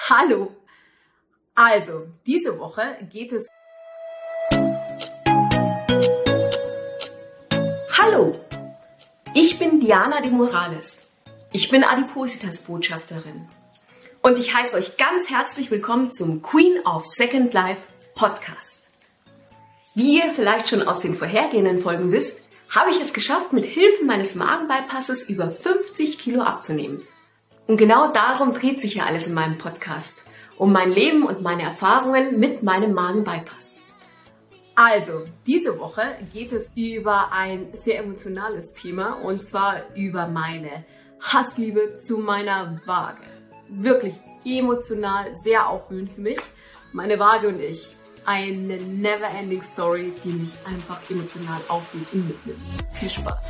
Hallo! Also, diese Woche geht es... Hallo! Ich bin Diana de Morales. Ich bin Adipositas-Botschafterin. Und ich heiße euch ganz herzlich willkommen zum Queen of Second Life Podcast. Wie ihr vielleicht schon aus den vorhergehenden Folgen wisst, habe ich es geschafft, mit Hilfe meines Magenbypasses über 50 Kilo abzunehmen. Und genau darum dreht sich ja alles in meinem Podcast. Um mein Leben und meine Erfahrungen mit meinem Magenbypass. Also, diese Woche geht es über ein sehr emotionales Thema und zwar über meine Hassliebe zu meiner Waage. Wirklich emotional, sehr aufwühlend für mich. Meine Waage und ich. Eine never-ending Story, die mich einfach emotional aufwühlt und mitnimmt. Viel Spaß!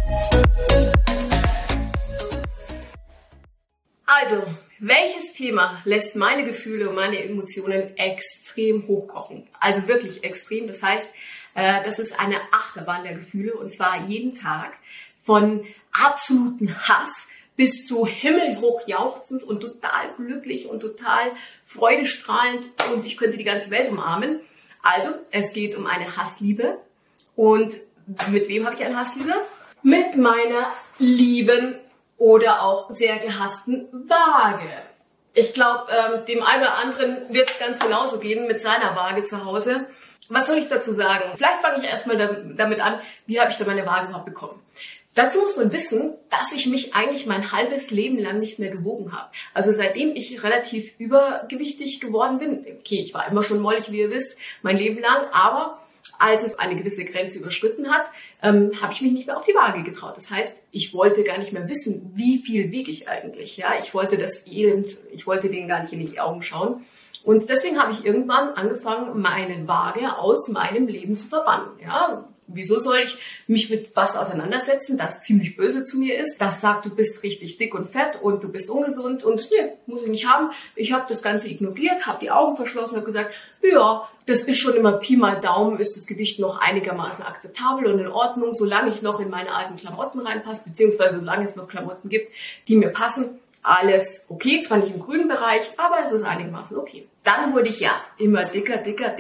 Also, welches Thema lässt meine Gefühle und meine Emotionen extrem hochkochen? Also wirklich extrem. Das heißt, das ist eine Achterbahn der Gefühle und zwar jeden Tag von absoluten Hass bis zu himmelhoch jauchzend und total glücklich und total freudestrahlend und ich könnte die ganze Welt umarmen. Also, es geht um eine Hassliebe. Und mit wem habe ich eine Hassliebe? Mit meiner lieben oder auch sehr gehassten Waage. Ich glaube, dem einen oder anderen wird es ganz genauso gehen mit seiner Waage zu Hause. Was soll ich dazu sagen? Vielleicht fange ich erstmal damit an, wie habe ich denn meine Waage überhaupt bekommen? Dazu muss man wissen, dass ich mich eigentlich mein halbes Leben lang nicht mehr gewogen habe. Also seitdem ich relativ übergewichtig geworden bin, okay, ich war immer schon mollig, wie ihr wisst, mein Leben lang, aber als es eine gewisse Grenze überschritten hat, habe ich mich nicht mehr auf die Waage getraut. Das heißt, ich wollte gar nicht mehr wissen, wie viel wiege ich eigentlich. Ja, ich wollte denen gar nicht in die Augen schauen. Und deswegen habe ich irgendwann angefangen, meine Waage aus meinem Leben zu verbannen. Ja, wieso soll ich mich mit was auseinandersetzen, das ziemlich böse zu mir ist, das sagt, du bist richtig dick und fett und du bist ungesund und nee, muss ich nicht haben. Ich habe das Ganze ignoriert, habe die Augen verschlossen, habe gesagt, ja, das ist schon immer Pi mal Daumen, ist das Gewicht noch einigermaßen akzeptabel und in Ordnung, solange ich noch in meine alten Klamotten reinpasse, beziehungsweise solange es noch Klamotten gibt, die mir passen. Alles okay, zwar nicht im grünen Bereich, aber es ist einigermaßen okay. Dann wurde ich ja immer dicker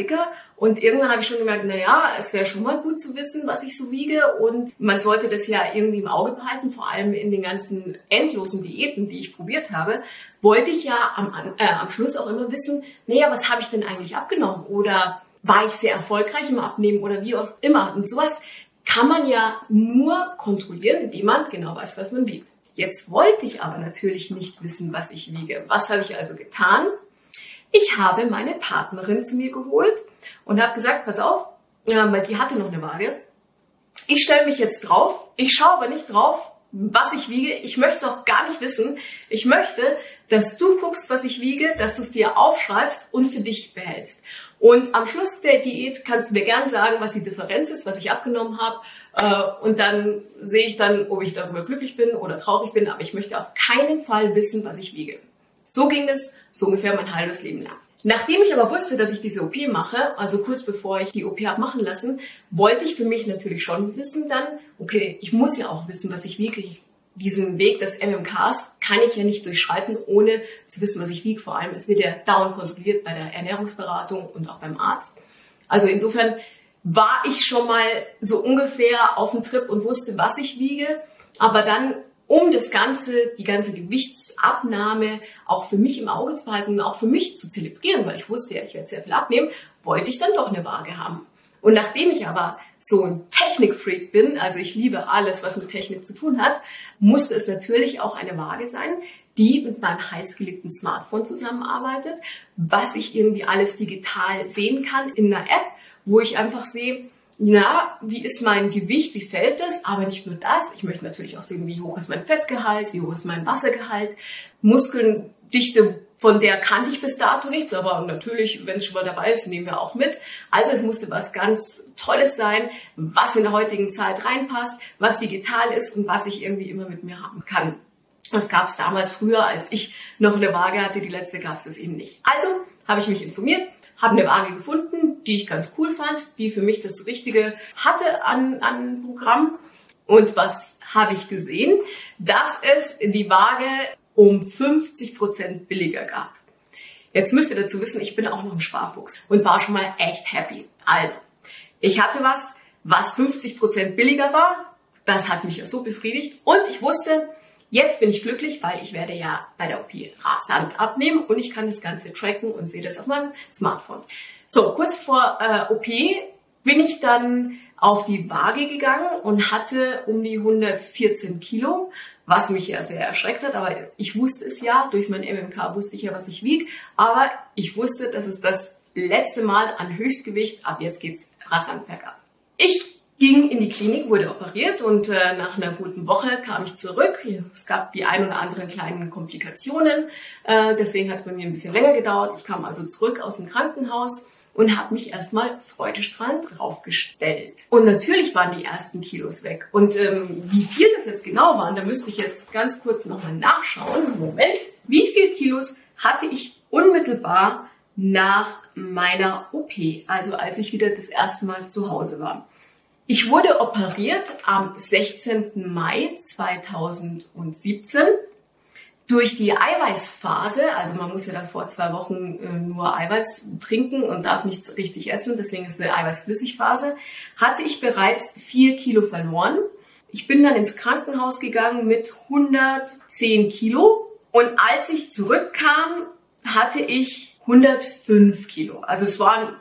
und irgendwann habe ich schon gemerkt, naja, es wäre schon mal gut zu wissen, was ich so wiege und man sollte das ja irgendwie im Auge behalten, vor allem in den ganzen endlosen Diäten, die ich probiert habe, wollte ich ja am Schluss auch immer wissen, naja, was habe ich denn eigentlich abgenommen oder war ich sehr erfolgreich im Abnehmen oder wie auch immer und sowas kann man ja nur kontrollieren, indem man genau weiß, was man wiegt. Jetzt wollte ich aber natürlich nicht wissen, was ich wiege. Was habe ich also getan? Ich habe meine Partnerin zu mir geholt und habe gesagt, pass auf, weil die hatte noch eine Waage. Ich stelle mich jetzt drauf, ich schaue aber nicht drauf, was ich wiege. Ich möchte es auch gar nicht wissen. Ich möchte, dass du guckst, was ich wiege, dass du es dir aufschreibst und für dich behältst. Und am Schluss der Diät kannst du mir gern sagen, was die Differenz ist, was ich abgenommen habe. Und dann sehe ich dann, ob ich darüber glücklich bin oder traurig bin. Aber ich möchte auf keinen Fall wissen, was ich wiege. So ging es so ungefähr mein halbes Leben lang. Nachdem ich aber wusste, dass ich diese OP mache, also kurz bevor ich die OP habe machen lassen, wollte ich für mich natürlich schon wissen dann, okay, ich muss ja auch wissen, was ich wiege. Diesen Weg des MMKs kann ich ja nicht durchschreiten, ohne zu wissen, was ich wiege. Vor allem, es wird ja dauernd kontrolliert bei der Ernährungsberatung und auch beim Arzt. Also insofern war ich schon mal so ungefähr auf dem Trip und wusste, was ich wiege. Aber dann, um die ganze Gewichtsabnahme auch für mich im Auge zu behalten und auch für mich zu zelebrieren, weil ich wusste ja, ich werde sehr viel abnehmen, wollte ich dann doch eine Waage haben. Und nachdem ich aber so ein Technikfreak bin, also ich liebe alles, was mit Technik zu tun hat, musste es natürlich auch eine Waage sein, die mit meinem heißgeliebten Smartphone zusammenarbeitet, was ich irgendwie alles digital sehen kann in einer App, wo ich einfach sehe, ja, wie ist mein Gewicht, wie fällt das, aber nicht nur das, ich möchte natürlich auch sehen, wie hoch ist mein Fettgehalt, wie hoch ist mein Wassergehalt, Muskeldichte, von der kannte ich bis dato nichts, aber natürlich, wenn es schon mal dabei ist, nehmen wir auch mit. Also es musste was ganz Tolles sein, was in der heutigen Zeit reinpasst, was digital ist und was ich irgendwie immer mit mir haben kann. Das gab es damals früher, als ich noch eine Waage hatte, die letzte gab es das eben nicht. Also habe ich mich informiert, habe eine Waage gefunden, die ich ganz cool fand, die für mich das Richtige hatte an Programm. Und was habe ich gesehen? Dass es die Waage um 50% billiger gab. Jetzt müsst ihr dazu wissen, ich bin auch noch ein Sparfuchs und war schon mal echt happy. Also, ich hatte was 50% billiger war. Das hat mich ja so befriedigt. Und ich wusste, jetzt bin ich glücklich, weil ich werde ja bei der OP rasant abnehmen und ich kann das Ganze tracken und sehe das auf meinem Smartphone. So, kurz vor OP bin ich dann auf die Waage gegangen und hatte um die 114 Kilo, was mich ja sehr erschreckt hat, aber ich wusste es ja, durch mein MMK wusste ich ja, was ich wiege, aber ich wusste, das ist das letzte Mal an Höchstgewicht, ab jetzt geht's rasant bergab. Ich ging in die Klinik, wurde operiert und nach einer guten Woche kam ich zurück. Es gab die ein oder anderen kleinen Komplikationen, deswegen hat es bei mir ein bisschen länger gedauert. Ich kam also zurück aus dem Krankenhaus und habe mich erstmal freudestrahlend draufgestellt. Und natürlich waren die ersten Kilos weg. Und wie viel das jetzt genau waren, da müsste ich jetzt ganz kurz nochmal nachschauen. Moment, wie viel Kilos hatte ich unmittelbar nach meiner OP, also als ich wieder das erste Mal zu Hause war? Ich wurde operiert am 16. Mai 2017. Durch die Eiweißphase, also man muss ja davor 2 Wochen nur Eiweiß trinken und darf nichts richtig essen, deswegen ist eine Eiweißflüssigphase, hatte ich bereits 4 Kilo verloren. Ich bin dann ins Krankenhaus gegangen mit 110 Kilo und als ich zurückkam, hatte ich 105 Kilo. Also es waren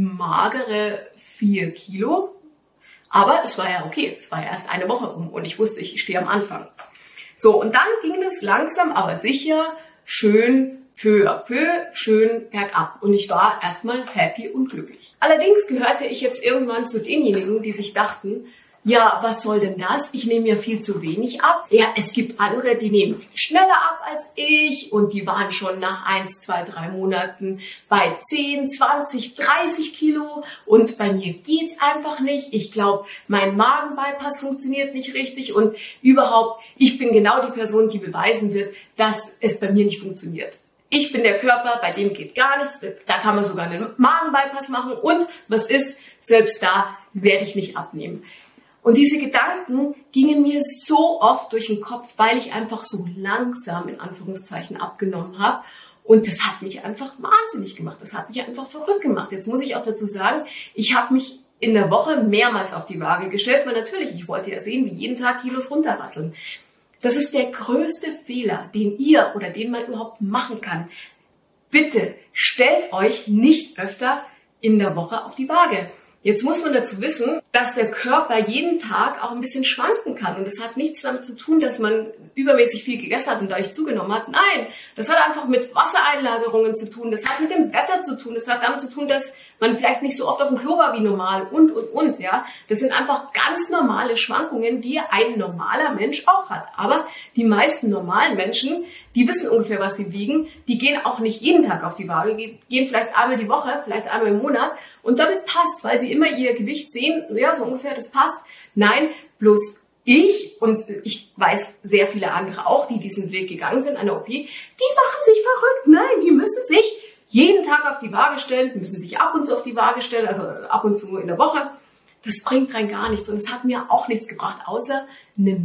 magere 4 Kilo, aber es war ja okay, es war ja erst eine Woche um und ich wusste, ich stehe am Anfang. So, und dann ging es langsam, aber sicher, schön peu à peu, schön bergab. Und ich war erstmal happy und glücklich. Allerdings gehörte ich jetzt irgendwann zu denjenigen, die sich dachten, ja, was soll denn das? Ich nehme ja viel zu wenig ab. Ja, es gibt andere, die nehmen viel schneller ab als ich und die waren schon nach 1, 2, 3 Monaten bei 10, 20, 30 Kilo und bei mir geht's einfach nicht. Ich glaube, mein Magenbypass funktioniert nicht richtig und überhaupt, ich bin genau die Person, die beweisen wird, dass es bei mir nicht funktioniert. Ich bin der Körper, bei dem geht gar nichts, da kann man sogar einen Magenbypass machen und was ist, selbst da werde ich nicht abnehmen. Und diese Gedanken gingen mir so oft durch den Kopf, weil ich einfach so langsam in Anführungszeichen abgenommen habe. Und das hat mich einfach wahnsinnig gemacht. Das hat mich einfach verrückt gemacht. Jetzt muss ich auch dazu sagen, ich habe mich in der Woche mehrmals auf die Waage gestellt, weil natürlich, ich wollte ja sehen, wie jeden Tag Kilos runterrasseln. Das ist der größte Fehler, den ihr oder den man überhaupt machen kann. Bitte stellt euch nicht öfter in der Woche auf die Waage. Jetzt muss man dazu wissen, dass der Körper jeden Tag auch ein bisschen schwanken kann. Und das hat nichts damit zu tun, dass man übermäßig viel gegessen hat und dadurch zugenommen hat. Nein, das hat einfach mit Wassereinlagerungen zu tun. Das hat mit dem Wetter zu tun. Das hat damit zu tun, dass man vielleicht nicht so oft auf dem Klo war wie normal und, ja. Das sind einfach ganz normale Schwankungen, die ein normaler Mensch auch hat. Aber die meisten normalen Menschen, die wissen ungefähr, was sie wiegen. Die gehen auch nicht jeden Tag auf die Waage, gehen vielleicht einmal die Woche, vielleicht einmal im Monat. Und damit passt, weil sie immer ihr Gewicht sehen, ja, so ungefähr, das passt. Nein, bloß ich und ich weiß sehr viele andere auch, die diesen Weg gegangen sind an der OP, die machen sich verrückt. Nein, die müssen sich jeden Tag auf die Waage stellen, müssen sich ab und zu auf die Waage stellen, also ab und zu in der Woche. Das bringt rein gar nichts und es hat mir auch nichts gebracht, außer eine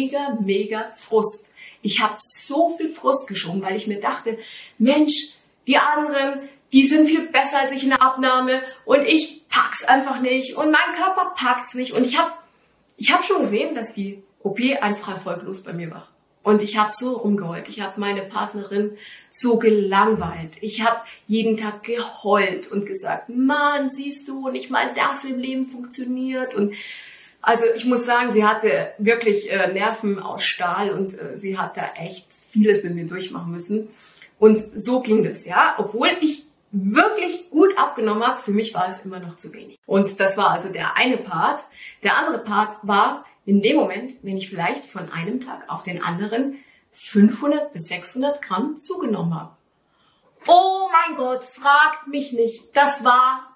mega Frust. Ich habe so viel Frust geschoben, weil ich mir dachte, Mensch, die anderen, die sind viel besser als ich in der Abnahme und ich pack's einfach nicht und mein Körper packt's nicht. Und ich hab schon gesehen, dass die OP einfach erfolglos bei mir war. Und ich habe so rumgeheult. Ich habe meine Partnerin so gelangweilt. Ich habe jeden Tag geheult und gesagt, Mann, siehst du, nicht mal das im Leben funktioniert. Und also ich muss sagen, sie hatte wirklich Nerven aus Stahl und sie hat da echt vieles mit mir durchmachen müssen. Und so ging das, ja. Obwohl ich wirklich gut abgenommen habe, für mich war es immer noch zu wenig. Und das war also der eine Part. Der andere Part war in dem Moment, wenn ich vielleicht von einem Tag auf den anderen 500 bis 600 Gramm zugenommen habe. Oh mein Gott, fragt mich nicht. Das war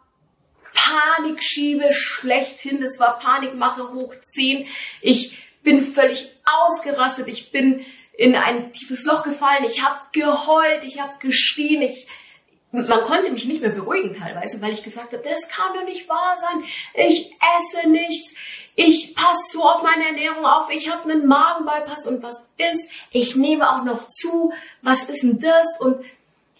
Panikschiebe schlechthin. Das war Panikmache hoch 10. Ich bin völlig ausgerastet. Ich bin in ein tiefes Loch gefallen. Ich habe geheult. Ich habe geschrien. Man konnte mich nicht mehr beruhigen teilweise, weil ich gesagt habe, das kann doch nicht wahr sein. Ich esse nichts. Ich passe so auf meine Ernährung auf. Ich habe einen Magenbypass und was ist? Ich nehme auch noch zu. Was ist denn das? Und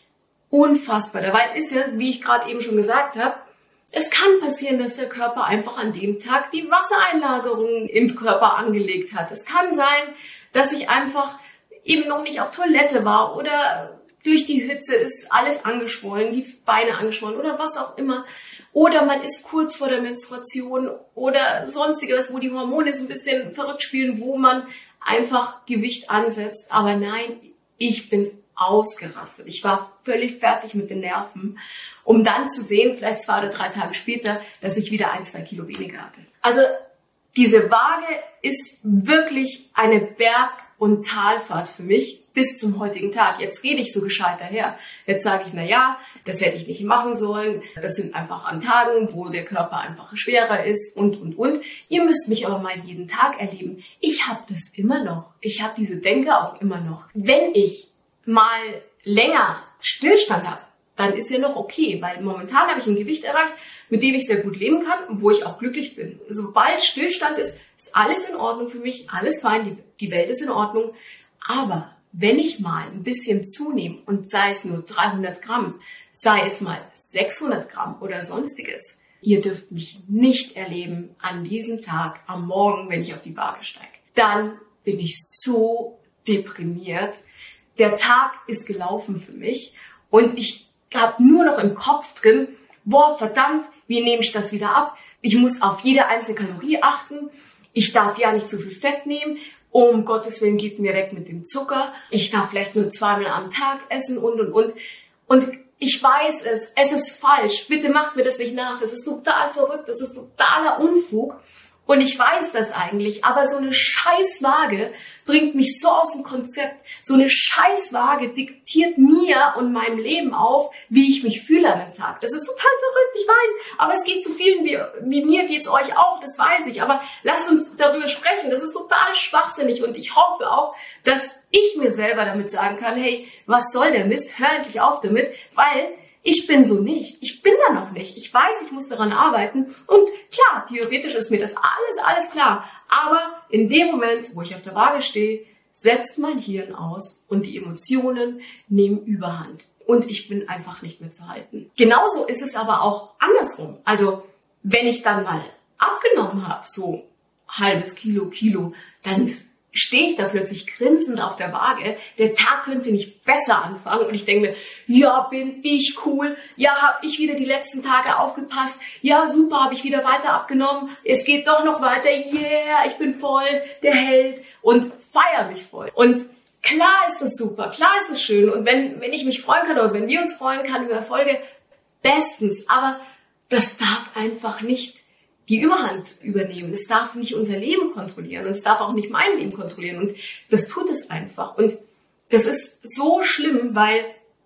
unfassbar. Dabei ist ja, wie ich gerade eben schon gesagt habe, es kann passieren, dass der Körper einfach an dem Tag die Wassereinlagerung im Körper angelegt hat. Es kann sein, dass ich einfach eben noch nicht auf Toilette war oder durch die Hitze ist alles angeschwollen, die Beine angeschwollen oder was auch immer. Oder man ist kurz vor der Menstruation oder sonstiges, wo die Hormone so ein bisschen verrückt spielen, wo man einfach Gewicht ansetzt. Aber nein, ich bin ausgerastet. Ich war völlig fertig mit den Nerven, um dann zu sehen, vielleicht 2 oder 3 Tage später, dass ich wieder 1-2 Kilo weniger hatte. Also diese Waage ist wirklich eine Berg- und Talfahrt für mich bis zum heutigen Tag. Jetzt rede ich so gescheit daher. Jetzt sage ich, das hätte ich nicht machen sollen. Das sind einfach an Tagen, wo der Körper einfach schwerer ist und. Ihr müsst mich aber mal jeden Tag erleben. Ich habe das immer noch. Ich habe diese Denke auch immer noch. Wenn ich mal länger Stillstand habe, dann ist ja noch okay, weil momentan habe ich ein Gewicht erreicht, mit dem ich sehr gut leben kann und wo ich auch glücklich bin. Sobald Stillstand ist, ist alles in Ordnung für mich, alles fein, die Welt ist in Ordnung. Aber wenn ich mal ein bisschen zunehme und sei es nur 300 Gramm, sei es mal 600 Gramm oder sonstiges, ihr dürft mich nicht erleben an diesem Tag, am Morgen, wenn ich auf die Waage steige. Dann bin ich so deprimiert. Der Tag ist gelaufen für mich und ich habe nur noch im Kopf drin, boah, verdammt, wie nehme ich das wieder ab? Ich muss auf jede einzelne Kalorie achten. Ich darf ja nicht zu viel Fett nehmen. Um Gottes Willen, geht mir weg mit dem Zucker. Ich darf vielleicht nur 2-mal am Tag essen und. Und ich weiß es ist falsch. Bitte macht mir das nicht nach. Es ist total verrückt, es ist totaler Unfug. Und ich weiß das eigentlich, aber so eine Scheißwaage bringt mich so aus dem Konzept. So eine Scheißwaage diktiert mir und meinem Leben auf, wie ich mich fühle an dem Tag. Das ist total verrückt, ich weiß, aber es geht zu vielen, wie mir geht's euch auch, das weiß ich. Aber lasst uns darüber sprechen, das ist total schwachsinnig und ich hoffe auch, dass ich mir selber damit sagen kann, hey, was soll der Mist, hör endlich auf damit, weil ich bin so nicht. Ich bin da noch nicht. Ich weiß, ich muss daran arbeiten. Und klar, theoretisch ist mir das alles klar. Aber in dem Moment, wo ich auf der Waage stehe, setzt mein Hirn aus und die Emotionen nehmen Überhand. Und ich bin einfach nicht mehr zu halten. Genauso ist es aber auch andersrum. Also, wenn ich dann mal abgenommen habe, so halbes Kilo, dann stehe ich da plötzlich grinsend auf der Waage. Der Tag könnte nicht besser anfangen. Und ich denke mir, ja, bin ich cool. Ja, habe ich wieder die letzten Tage aufgepasst. Ja, super, habe ich wieder weiter abgenommen. Es geht doch noch weiter. Yeah, ich bin voll, der Held. Und feier mich voll. Und klar ist das super, klar ist das schön. Und wenn ich mich freuen kann oder wenn wir uns freuen können über Erfolge, bestens. Aber das darf einfach nicht die Überhand übernehmen. Es darf nicht unser Leben kontrollieren und es darf auch nicht mein Leben kontrollieren und das tut es einfach. Und das ist so schlimm, weil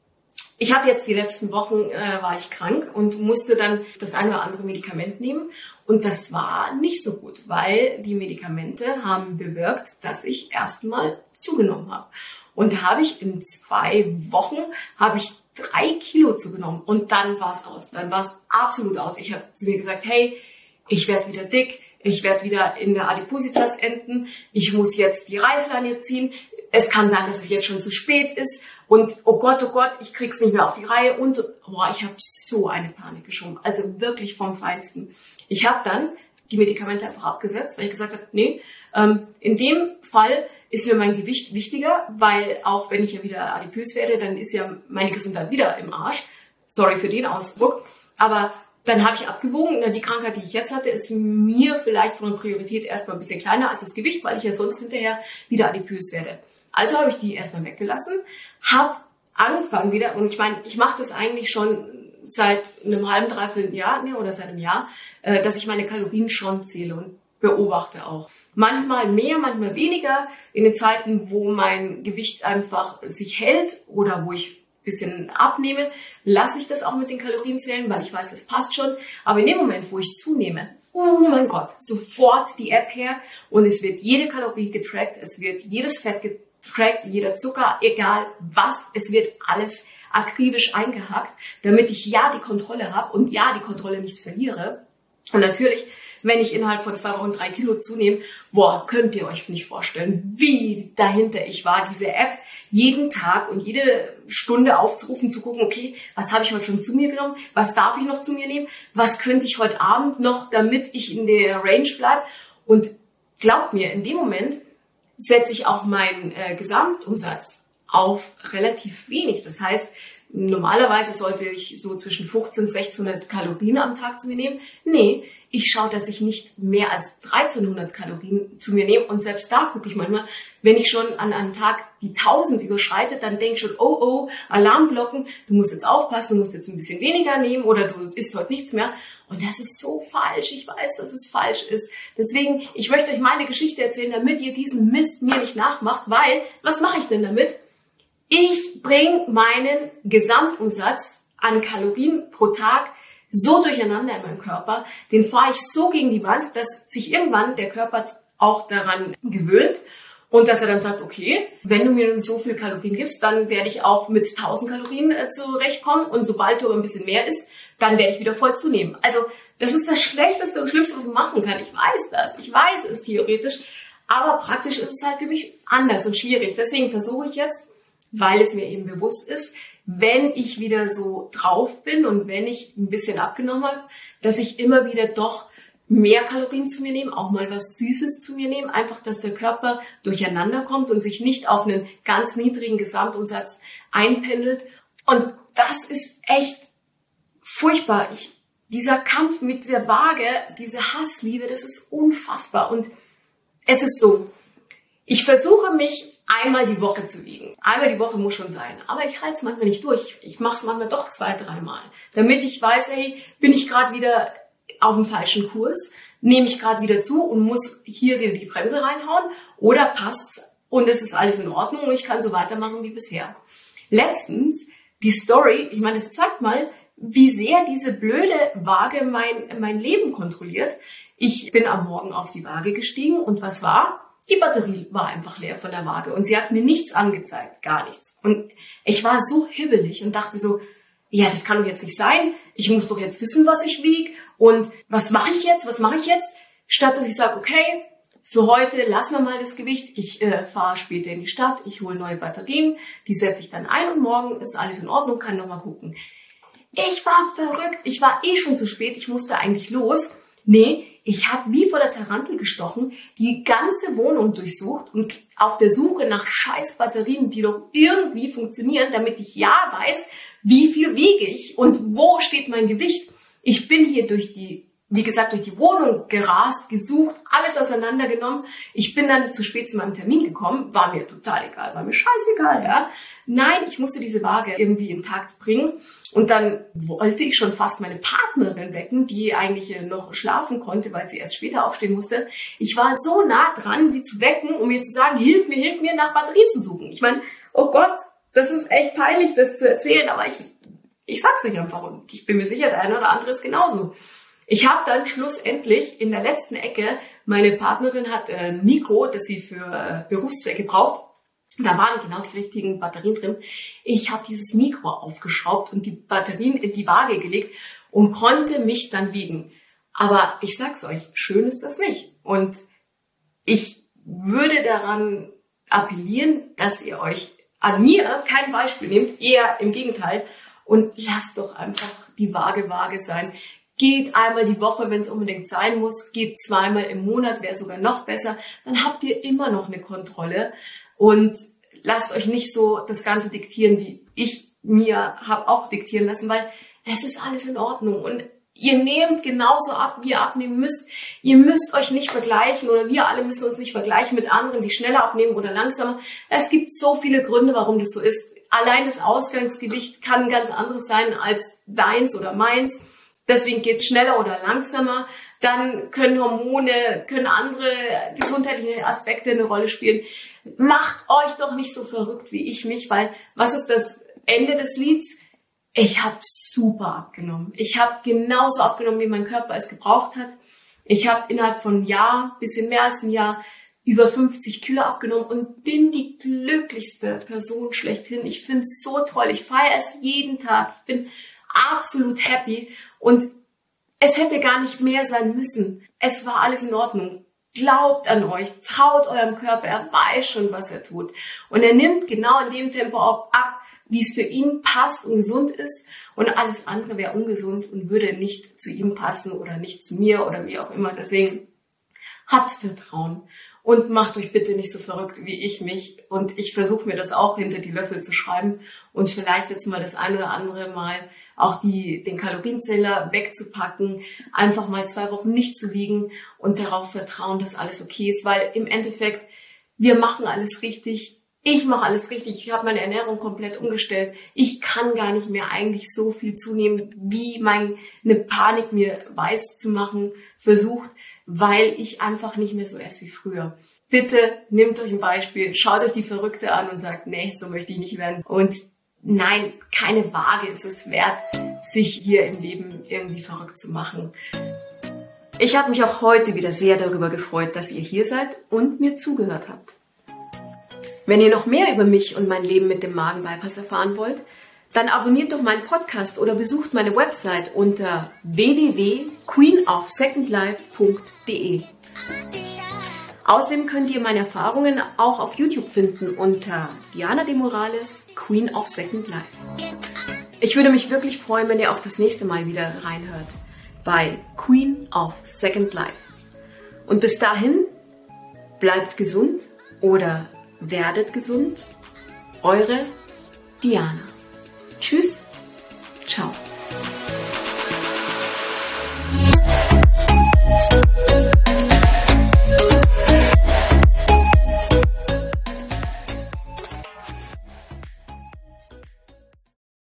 ich hatte jetzt die letzten Wochen, war ich krank und musste dann das eine oder andere Medikament nehmen und das war nicht so gut, weil die Medikamente haben bewirkt, dass ich erstmal zugenommen habe. Und da habe ich in 2 Wochen 3 Kilo zugenommen und dann war es aus. Dann war es absolut aus. Ich habe zu mir gesagt, hey, ich werde wieder dick, ich werde wieder in der Adipositas enden, ich muss jetzt die Reißleine ziehen, es kann sein, dass es jetzt schon zu spät ist und oh Gott, ich krieg's nicht mehr auf die Reihe und ich habe so eine Panik geschoben, also wirklich vom Feinsten. Ich habe dann die Medikamente einfach abgesetzt, weil ich gesagt habe, nee, in dem Fall ist mir mein Gewicht wichtiger, weil auch wenn ich ja wieder adipös werde, dann ist ja meine Gesundheit wieder im Arsch. Sorry für den Ausdruck, aber dann habe ich abgewogen, die Krankheit, die ich jetzt hatte, ist mir vielleicht von der Priorität erstmal ein bisschen kleiner als das Gewicht, weil ich ja sonst hinterher wieder adipös werde. Also habe ich die erstmal weggelassen, habe angefangen wieder, und ich meine, ich mache das eigentlich schon seit einem halben, dreiviertel Jahr, oder seit einem Jahr, dass ich meine Kalorien schon zähle und beobachte auch. Manchmal mehr, manchmal weniger. In den Zeiten, wo mein Gewicht einfach sich hält oder wo ich bisschen abnehme, lasse ich das auch mit den Kalorien zählen, weil ich weiß, das passt schon. Aber in dem Moment, wo ich zunehme, oh mein Gott, sofort die App her und es wird jede Kalorie getrackt, es wird jedes Fett getrackt, jeder Zucker, egal was, es wird alles akribisch eingehackt, damit ich ja die Kontrolle habe und ja die Kontrolle nicht verliere. Und natürlich, wenn ich innerhalb von 2 Wochen 3 Kilo zunehme, könnt ihr euch nicht vorstellen, wie dahinter ich war, diese App jeden Tag und jede Stunde aufzurufen, zu gucken, okay, was habe ich heute schon zu mir genommen, was darf ich noch zu mir nehmen, was könnte ich heute Abend noch, damit ich in der Range bleibe. Und glaubt mir, in dem Moment setze ich auch meinen Gesamtumsatz auf relativ wenig. Das heißt, normalerweise sollte ich so zwischen 1500 und 1600 Kalorien am Tag zu mir nehmen. Nee, ich schaue, dass ich nicht mehr als 1300 Kalorien zu mir nehme. Und selbst da gucke ich manchmal, wenn ich schon an einem Tag die 1000 überschreite, dann denke ich schon, oh, Alarmglocken, du musst jetzt aufpassen, du musst jetzt ein bisschen weniger nehmen oder du isst heute nichts mehr. Und das ist so falsch. Ich weiß, dass es falsch ist. Deswegen, ich möchte euch meine Geschichte erzählen, damit ihr diesen Mist mir nicht nachmacht, weil, was mache ich denn damit? Ich bringe meinen Gesamtumsatz an Kalorien pro Tag so durcheinander in meinem Körper, den fahre ich so gegen die Wand, dass sich irgendwann der Körper auch daran gewöhnt und dass er dann sagt, okay, wenn du mir so viel Kalorien gibst, dann werde ich auch mit 1000 Kalorien zurechtkommen und sobald du ein bisschen mehr isst, dann werde ich wieder voll zunehmen. Also das ist das Schlechteste und Schlimmste, was man machen kann. Ich weiß das, ich weiß es theoretisch, aber praktisch ist es halt für mich anders und schwierig. Deswegen versuche ich jetzt, weil es mir eben bewusst ist, wenn ich wieder so drauf bin und wenn ich ein bisschen abgenommen habe, dass ich immer wieder doch mehr Kalorien zu mir nehme, auch mal was Süßes zu mir nehme, einfach, dass der Körper durcheinander kommt und sich nicht auf einen ganz niedrigen Gesamtumsatz einpendelt. Und das ist echt furchtbar. Dieser Kampf mit der Waage, diese Hassliebe, das ist unfassbar. Und es ist so, ich versuche mich einmal die Woche zu wiegen. Einmal die Woche muss schon sein. Aber ich halte es manchmal nicht durch. Ich mache es manchmal doch 2-3 Mal. Damit ich weiß, hey, bin ich gerade wieder auf dem falschen Kurs? Nehme ich gerade wieder zu und muss hier wieder die Bremse reinhauen? Oder passt's und es ist alles in Ordnung und ich kann so weitermachen wie bisher? Letztens, die Story, ich meine, es zeigt mal, wie sehr diese blöde Waage mein Leben kontrolliert. Ich bin am Morgen auf die Waage gestiegen und was war? Die Batterie war einfach leer von der Waage und sie hat mir nichts angezeigt, gar nichts. Und ich war so hibbelig und dachte mir so, ja, das kann doch jetzt nicht sein. Ich muss doch jetzt wissen, was ich wiege und was mache ich jetzt? Statt dass ich sage, okay, für heute lassen wir mal das Gewicht. Ich fahre später in die Stadt, ich hole neue Batterien, die setze ich dann ein und morgen ist alles in Ordnung, kann nochmal gucken. Ich war verrückt, ich war schon zu spät, ich musste eigentlich los. Nee, ich habe wie vor der Tarantel gestochen, die ganze Wohnung durchsucht und auf der Suche nach scheiß Batterien, die doch irgendwie funktionieren, damit ich ja weiß, wie viel wiege ich und wo steht mein Gewicht. Ich bin hier durch die Wohnung gerast, gesucht, alles auseinandergenommen. Ich bin dann zu spät zu meinem Termin gekommen, war mir total egal, war mir scheißegal, ja. Nein, ich musste diese Waage irgendwie intakt bringen. Und dann wollte ich schon fast meine Partnerin wecken, die eigentlich noch schlafen konnte, weil sie erst später aufstehen musste. Ich war so nah dran, sie zu wecken, um mir zu sagen, hilf mir, nach Batterien zu suchen. Ich meine, oh Gott, das ist echt peinlich, das zu erzählen, aber ich sag's euch einfach und ich bin mir sicher, der eine oder andere ist genauso. Ich habe dann schlussendlich in der letzten Ecke, meine Partnerin hat ein Mikro, das sie für Berufszwecke braucht. Da waren genau die richtigen Batterien drin. Ich habe dieses Mikro aufgeschraubt und die Batterien in die Waage gelegt und konnte mich dann wiegen. Aber ich sag's euch, schön ist das nicht. Und ich würde daran appellieren, dass ihr euch an mir kein Beispiel nehmt, eher im Gegenteil. Und lasst doch einfach die Waage sein. Geht einmal die Woche, wenn es unbedingt sein muss. Geht 2-mal im Monat, wäre sogar noch besser. Dann habt ihr immer noch eine Kontrolle. Und lasst euch nicht so das Ganze diktieren, wie ich mir habe auch diktieren lassen, weil es ist alles in Ordnung. Und ihr nehmt genauso ab, wie ihr abnehmen müsst. Ihr müsst euch nicht vergleichen oder wir alle müssen uns nicht vergleichen mit anderen, die schneller abnehmen oder langsamer. Es gibt so viele Gründe, warum das so ist. Allein das Ausgangsgewicht kann ein ganz anderes sein als deins oder meins. Deswegen geht es schneller oder langsamer. Dann können Hormone, können andere gesundheitliche Aspekte eine Rolle spielen. Macht euch doch nicht so verrückt wie ich mich, weil was ist das Ende des Lieds? Ich habe super abgenommen. Ich habe genauso abgenommen, wie mein Körper es gebraucht hat. Ich habe innerhalb von einem Jahr, bisschen mehr als ein Jahr, über 50 Kilo abgenommen und bin die glücklichste Person schlechthin. Ich finde es so toll. Ich feiere es jeden Tag. Ich bin absolut happy und Es hätte gar nicht mehr sein müssen. Es war alles in Ordnung. Glaubt an euch, traut eurem Körper, er weiß schon, was er tut. Und er nimmt genau in dem Tempo auch ab, wie es für ihn passt und gesund ist. Und alles andere wäre ungesund und würde nicht zu ihm passen oder nicht zu mir oder wie auch immer. Deswegen habt Vertrauen und macht euch bitte nicht so verrückt wie ich mich. Und ich versuche mir das auch hinter die Löffel zu schreiben und vielleicht jetzt mal das ein oder andere Mal auch den Kalorienzähler wegzupacken, einfach mal 2 Wochen nicht zu wiegen und darauf vertrauen, dass alles okay ist, weil im Endeffekt, wir machen alles richtig. Ich mache alles richtig. Ich habe meine Ernährung komplett umgestellt. Ich kann gar nicht mehr eigentlich so viel zunehmen, wie meine Panik mir weiß zu machen versucht, weil ich einfach nicht mehr so esse wie früher. Bitte nehmt euch ein Beispiel, schaut euch die Verrückte an und sagt, nee, so möchte ich nicht werden. Und nein, keine Waage ist es wert, sich hier im Leben irgendwie verrückt zu machen. Ich habe mich auch heute wieder sehr darüber gefreut, dass ihr hier seid und mir zugehört habt. Wenn ihr noch mehr über mich und mein Leben mit dem Magenbypass erfahren wollt, dann abonniert doch meinen Podcast oder besucht meine Website unter www.queenofsecondlife.de. Außerdem könnt ihr meine Erfahrungen auch auf YouTube finden unter Diana de Morales, Queen of Second Life. Ich würde mich wirklich freuen, wenn ihr auch das nächste Mal wieder reinhört bei Queen of Second Life. Und bis dahin, bleibt gesund oder werdet gesund. Eure Diana. Tschüss. Ciao.